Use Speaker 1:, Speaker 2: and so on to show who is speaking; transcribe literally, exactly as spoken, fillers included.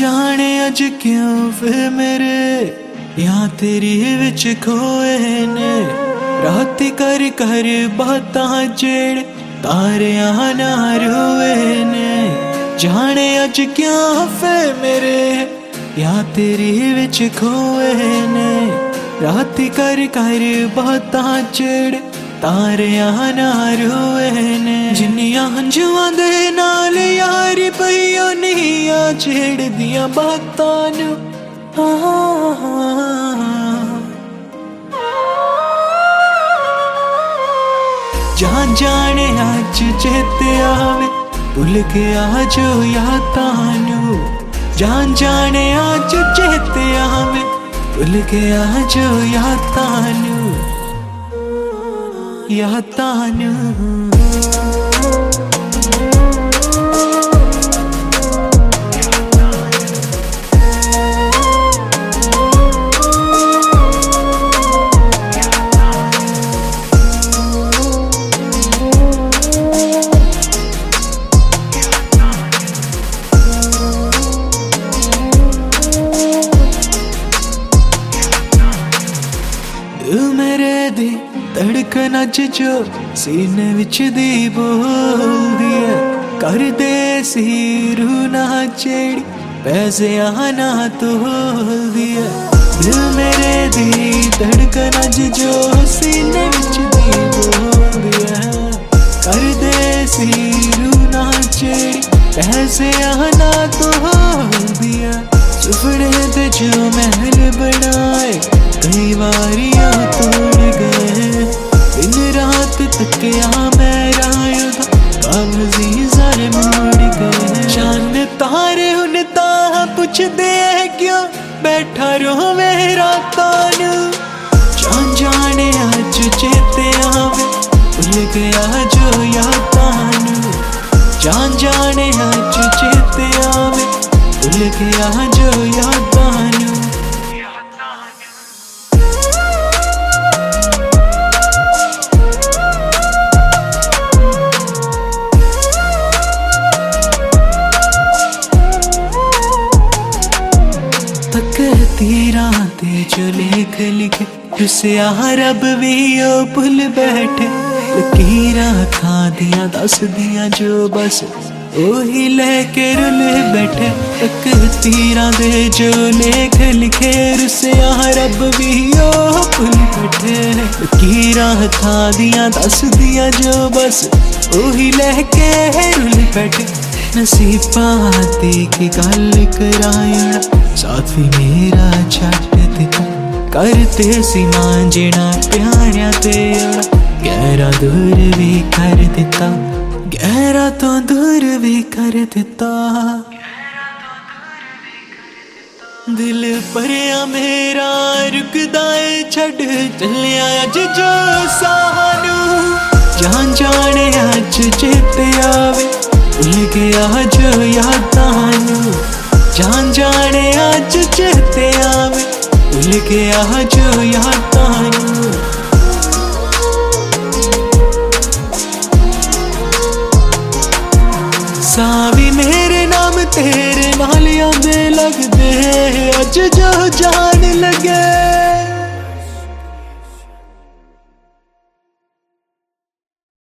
Speaker 1: जाने अज क्यों फिर मेरे यहाँ तेरी विच खोए ने। रात कर कर बातां जेड़ तारे ना रोए ने। जाने अज क्यों फिर मेरे यहाँ तेरी विच खोए ने। रात कर कर बातां जेड़ तारे ना रोए ने। जिन्नियां हंजुआं दे नाल यारी पईओ नियां छेड़ दियां बातां नू। जान जाने अज चेते आवे भुल के आ जो यादां नू। जान जाने अज चेते आवे भुल के आ जो यादां नू। यादां नू मेरे दी धड़कन अज जो सीने विच दी बोलदी है। कर दे सी रू ना जेड़ी पैसे आना तोलदी है। दिल मेरे दी धड़कन अज जो सीने विच दी बोलदी है। कर दे सी रू ना जेड़ी पैसे आना तोलदी है। सुपने ते जो महल बनाए कई बारियां तोड़ गए। दिन रात तकिया मेरा युद्ध कागजी सारे मोड़ गए। चांद तारे हुन तां पुछदे क्यों बैठा रोवे रातां नू। जान जाने अज चेते आवे भुल गया जो यादां नू। जान जाने अज चेते आवे भुल गया जो यादां नू। तीरां ते जो लेख लिखे उसे रब भी ओ भुल बैठे। लकीरां खां दियां दस दियां जो बस ओही लेके रुल बैठे। एक तीरां दे जो लेख लिखे उसे रब भी ओ भुल बैठे। लकीरां खां दियां दस दियां जो बस ओही लेके रुल बैठे। नसीबां दी की गल करायणा साथ भी मेरा छट दिता। करते सी मांजना प्यारिया ते गहरा दूर भी कर दिता। गहरा तो दूर भी कर दिता। दिल भरिया मेरा रुकदा है छड़ चलिया अज जो सानू। जान जाने अज चेते आवे भुल गया जो यादां नू। जान जाने अज चेते आवे भुल गया जो यादां नू। सावी मेरे नाम तेरे नाल आंदे लगदे अज जो जान लगे।